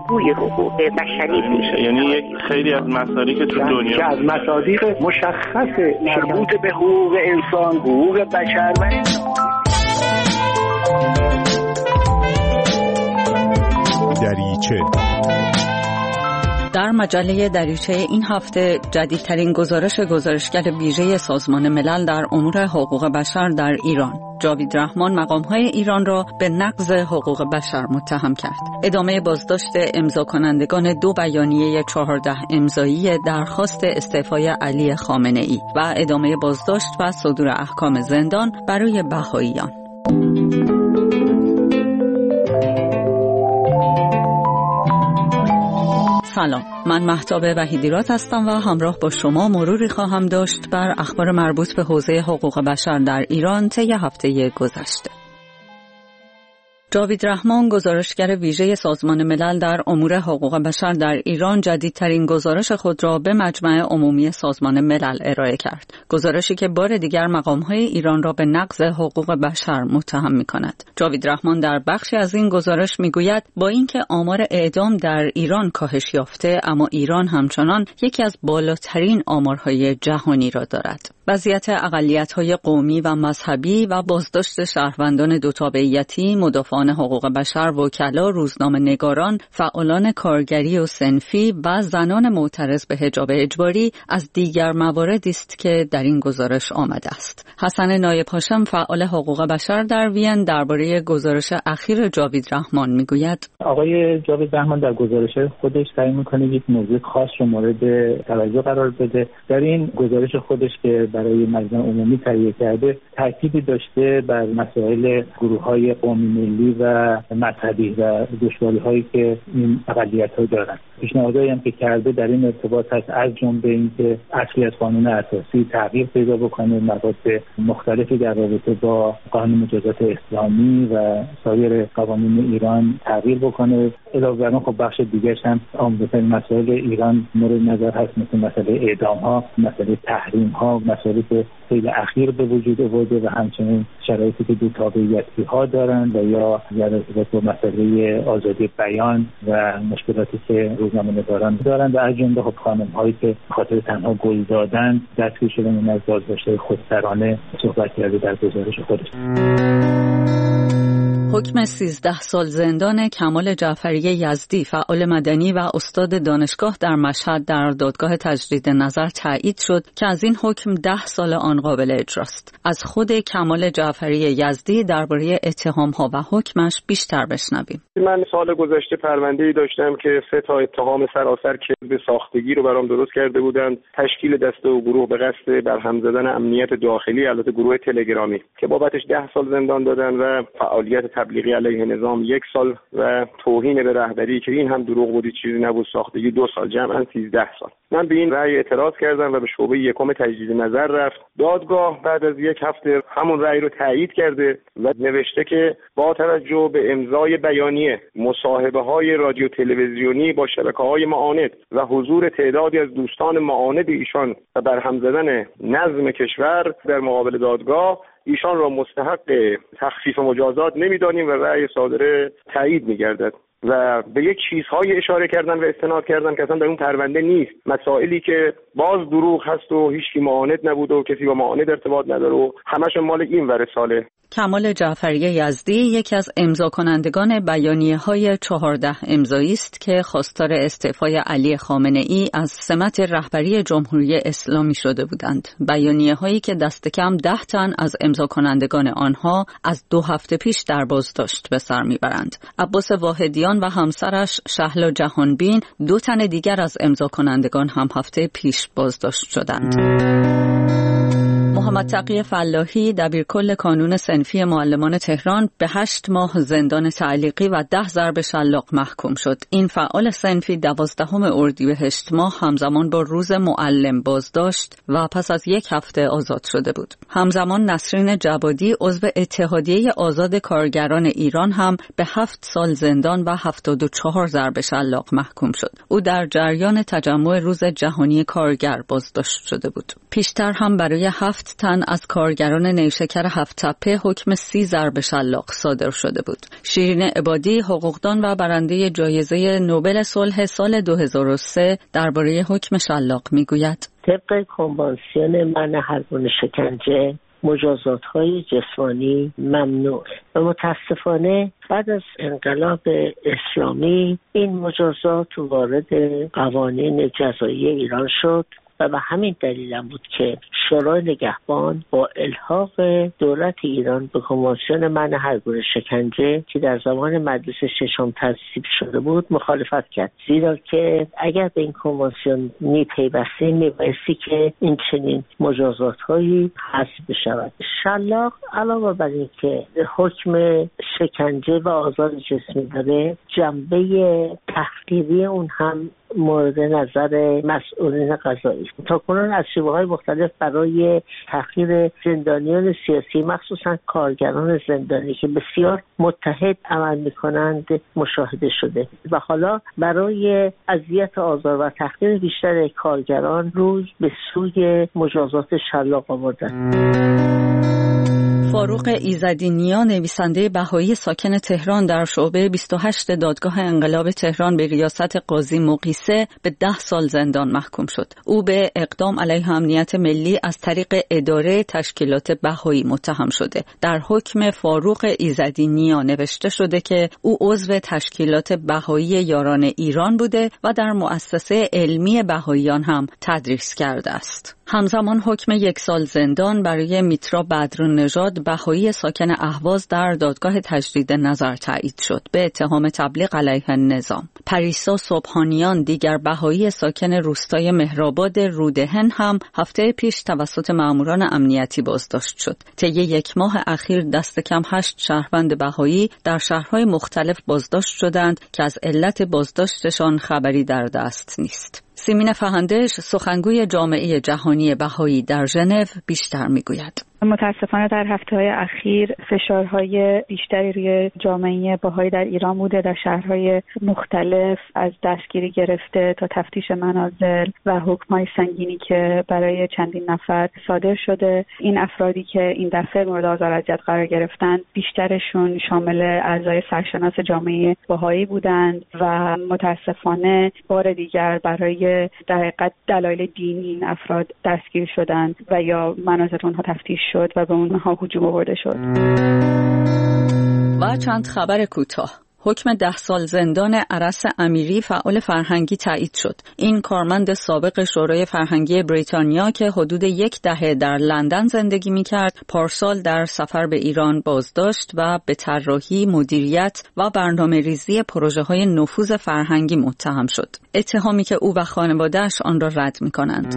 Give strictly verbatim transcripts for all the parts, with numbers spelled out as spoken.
بازگوی حقوق بشری میشه. یعنی یک خیلی از مسائلی که تو دنیا که از مصادیق مشخص مربوط به حقوق انسان، حقوق بشر و دریچه. در مجله دریچه این هفته جدیدترین گزارش گزارشگر ویژه سازمان ملل در امور حقوق بشر در ایران، جاوید رحمان مقام‌های ایران را به نقض حقوق بشر متهم کرد. ادامه بازداشت امضا کنندگان دو بیانیه چهارده امضایی درخواست استعفای علی خامنه‌ای و ادامه بازداشت و صدور احکام زندان برای بهائیان. سلام، من مهتاب وحیدیرات هستم و همراه با شما مروری خواهم داشت بر اخبار مربوط به حوزه حقوق بشر در ایران طی هفته گذشته. جاوید رحمان گزارشگر ویژه سازمان ملل در امور حقوق بشر در ایران جدیدترین گزارش خود را به مجمع عمومی سازمان ملل ارائه کرد. گزارشی که بار دیگر مقام‌های ایران را به نقض حقوق بشر متهم می‌کند. جاوید رحمان در بخشی از این گزارش می‌گوید با اینکه آمار اعدام در ایران کاهش یافته، اما ایران همچنان یکی از بالاترین آمارهای جهانی را دارد. وضعیت اقلیت‌های قومی و مذهبی و بازداشت شهروندان دو تابعیتی، مدافعان حقوق بشر، وکلا، روزنامه‌نگاران، فعالان کارگری و صنفی و زنان معترض به حجاب اجباری از دیگر مواردی است که در این گزارش آمده است. حسن نایب هاشم فعال حقوق بشر در وین درباره گزارش اخیر جاوید رحمان میگوید: آقای جاوید رحمان در گزارش خودش سعی می‌کنه یک موضوع خاص رو مورد توجه قرار بده. در این گزارش خودش که برای مجمع عمومی تهیه کرده، تأکیدی داشته بر مسائل گروه‌های قومی ملی و مذهبی و دشواری‌هایی که این اقلیت‌ها دارند. پیشنهادایی هم که کرده در این ارتباط هست، از جمله اینکه اصلی از قانون اساسی تغییر پیدا بکنه، مواد مختلفی در رابطه با قانون مجازات اسلامی و سایر قوانین ایران تغییر بکنه. علاوه بر اون خب بخش دیگرش هم عمدتاً مسائل ایران مورد نظر هست، مثل مسئله اعدام‌ها، مسئله تحریم‌ها، مسائلی که خیلی اخیر به وجود آورده و همچنین شرایطی که دو تابعیتی‌ها دارند و یا در ارتباط با مسئله آزادی بیان و مشکلاتی که روزنامه‌نگاران دارند و از جمله خب خانم‌هایی که خاطر تنها گل دادن دستگیر شدن از بازداشت خودسرانه صحبت کرده در گزارش خودش. حکم سیزده سال زندان کمال جعفری یزدی، فعال مدنی و استاد دانشگاه در مشهد، در دادگاه تجدید نظر تایید شد که از این حکم ده سال آن قابل اجراست. از خود کمال جعفری یزدی درباره اتهام‌ها و حکمش بیشتر بشنویم. من سال گذشته پرونده‌ای داشتم که سه تا اتهام سراسر کذب ساختگی رو برام درست کرده بودند. تشکیل دسته و گروه به قصد برهم زدن امنیت داخلی، البته گروه تلگرامی، که بابتش ده سال زندان دادن و فعالیت تبلیغی علیه نظام یک سال و توهین به رهبری که این هم دروغ بودی چیزی نبود ساختگی دو سال، جمعاً سیزده سال. من به این رأی اعتراض کردم و به شعبه یکم تجدید نظر رفت. دادگاه بعد از یک هفته همون رأی رو تایید کرده و نوشته که با توجه به امضای بیانیه، مصاحبه‌های رادیو تلویزیونی با شبکه‌های معاند و حضور تعدادی از دوستان معاند ایشان و برهم زدن نظم کشور در مقابل دادگاه، ایشان را مستحق تخفیف مجازات نمی‌دانیم و رأی صادره تایید می‌گردد. و به یک چیزهای اشاره کردن و استناد کردن که اصلا در اون پرونده نیست، مسائلی که باز دروغ هست و هیچکی معاند نبود و کسی با معاند ارتباط نداره و همش مال این ور ساله. کمال جعفری یزدی یکی از امضا کنندگان بیانیه‌های چهارده امضایی است که خواستار استعفای علی خامنه‌ای از سمت رهبری جمهوری اسلامی شده بودند. بیانیه‌هایی که دست کم ده تن از امضا کنندگان آنها از دو هفته پیش در بازداشت به سر میبرند. عباس واحدیان و همسرش شهلا جهانبین، دو تن دیگر از امضا کنندگان هم هفته پیش بازداشت شدند. محمد تقی فلاحی، دبیرکل کانون صنفی معلمان تهران، به هشت ماه زندان تعلیقی و ده ضرب شلاق محکوم شد. این فعال صنفی دوازدهم اردیبهشت ماه همزمان با روز معلم بازداشت و پس از یک هفته آزاد شده بود. همزمان نسرین جوادی، عضو اتحادیه آزاد کارگران ایران، هم به هفت سال زندان و هفتاد و چهار ضرب شلاق محکوم شد. او در جریان تجمع روز جهانی کارگر بازداشت شده بود. پیشتر هم برای هفت تن از کارگران نیشکر هفت تپه حکم سی ضرب شلاق صادر شده بود. شیرین عبادی، حقوقدان و برنده جایزه نوبل صلح سال دو هزار و سه درباره حکم شلاق میگوید: طبق کنوانسیون منع هر گونه شکنجه، مجازات‌های جسمانی ممنوع و متاسفانه بعد از انقلاب اسلامی این مجازات وارد قوانین جزایی ایران شد و به همین دلیل هم بود که شورای نگهبان با الحاق دولت ایران به کنوانسیون منع هر گونه شکنجه که در زمان مجلس ششم تصویب شده بود مخالفت کرد، زیرا که اگر به این کنوانسیون میپیوستیم میبایستی که این چنین مجازات‌هایی حذف بشود. شلاق علاوه بر این که حکم شکنجه و آزار جسمی داره، جنبه تحقیری اون هم مورد نظر مسئولین قضایی است. تاکنون از شیوه‌های مختلف برای تحقیر زندانیان سیاسی، مخصوصا کارگران زندانی که بسیار متحد عمل می‌کنند، مشاهده شده و حالا برای اذیت، آزار و تحقیر بیشتر کارگران روی به سوی مجازات شلاق آوردند. فاروق ایزدی‌نیا، نویسنده بهایی ساکن تهران، در شعبه بیست و هشت دادگاه انقلاب تهران به ریاست قاضی مقیسه به ده سال زندان محکوم شد. او به اقدام علیه امنیت ملی از طریق اداره تشکیلات بهایی متهم شده. در حکم فاروق ایزدی‌نیا نوشته شده که او عضو تشکیلات بهایی یاران ایران بوده و در مؤسسه علمی بهاییان هم تدریس کرده است. همزمان حکم یک سال زندان برای میترا بدرنژاد، بهایی ساکن اهواز، در دادگاه تجدید نظر تایید شد به اتهام تبلیغ علیه نظام. پریسا سبحانیان، دیگر بهایی ساکن روستای مهرآباد رودهن، هم هفته پیش توسط ماموران امنیتی بازداشت شد. طی یک ماه اخیر دست کم هشت شهروند بهایی در شهرهای مختلف بازداشت شدند که از علت بازداشتشان خبری در دست نیست. سیمین فهندش، سخنگوی جامعه جهانی بهایی در ژنو، بیشتر میگوید. متاسفانه در هفته‌های اخیر فشارهای بیشتری روی جامعه بهایی در ایران بوده. در شهرهای مختلف از دستگیری گرفته تا تفتیش منازل و حکم‌های سنگینی که برای چندین نفر صادر شده. این افرادی که این دفعه مورد آزار و اذیت قرار گرفتن، بیشترشون شامل اعضای سرشناس جامعه بهایی بودند و متاسفانه بار دیگر برای در حقیقت دلایل دینی این افراد دستگیر شدند و یا منازل اونها تفتیش شد و به اونها هجوم آورده شد. و چند خبر کوتاه. حکم ده سال زندان عرس امیری، فعال فرهنگی، تایید شد. این کارمند سابق شورای فرهنگی بریتانیا که حدود یک دهه در لندن زندگی می‌کرد، پارسال در سفر به ایران بازداشت و به طراحی، مدیریت و برنامه‌ریزی پروژه‌های نفوذ فرهنگی متهم شد. اتهامی که او و خانواده‌اش آن را رد می‌کنند.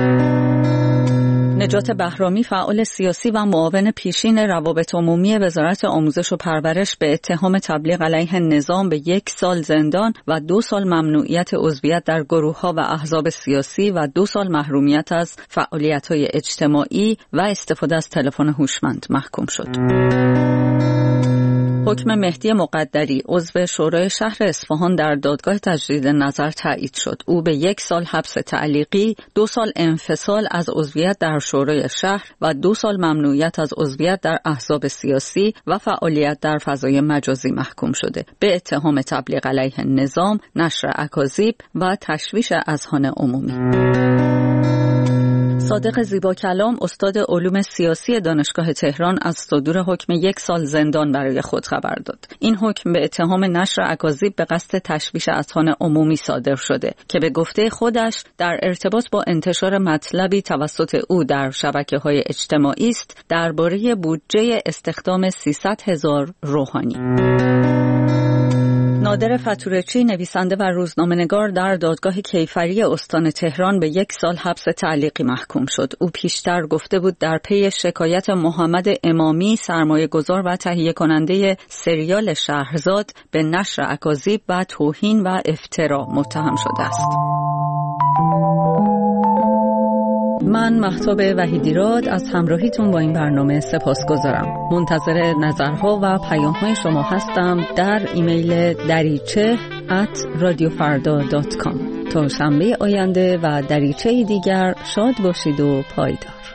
نجات بهرامی، فعال سیاسی و معاون پیشین روابط عمومی وزارت آموزش و پرورش، به اتهام تبلیغ علیه نظام به یک سال زندان و دو سال ممنوعیت عضویت در گروه‌ها و احزاب سیاسی و دو سال محرومیت از فعالیت‌های اجتماعی و استفاده از تلفن هوشمند محکوم شد. حکم مهدی مقدری، عضو شورای شهر اصفهان، در دادگاه تجدید نظر تایید شد. او به یک سال حبس تعلیقی، دو سال انفصال از عضویت در شورای شهر و دو سال ممنوعیت از عضویت در احزاب سیاسی و فعالیت در فضای مجازی محکوم شده به اتهام تبلیغ علیه نظام، نشر اکاذیب و تشویش اذهان عمومی. صادق زیبا کلام، استاد علوم سیاسی دانشگاه تهران، از صدور حکم یک سال زندان برای خود خبر داد. این حکم به اتهام نشر اکاذیب به قصد تشویش اذهان عمومی صادر شده که به گفته خودش در ارتباط با انتشار مطلبی توسط او در شبکه‌های اجتماعی است درباره بودجه استخدام سیصد هزار روحانی. نادر فتورچی، نویسنده و روزنامه‌نگار، در دادگاه کیفری استان تهران به یک سال حبس تعلیقی محکوم شد. او پیشتر گفته بود در پی شکایت محمد امامی، سرمایه‌گذار و تهیه کننده سریال شهرزاد، به نشر اکاذیب و توهین و افترا متهم شده است. من مهتاب وحیدیراد از همراهیتون با این برنامه سپاسگزارم. منتظر نظرها و پیام‌های شما هستم در ایمیل دریچه ات رادیو فردا دات کام. تا شنبه آینده و دریچه دیگر، شاد باشید و پایدار.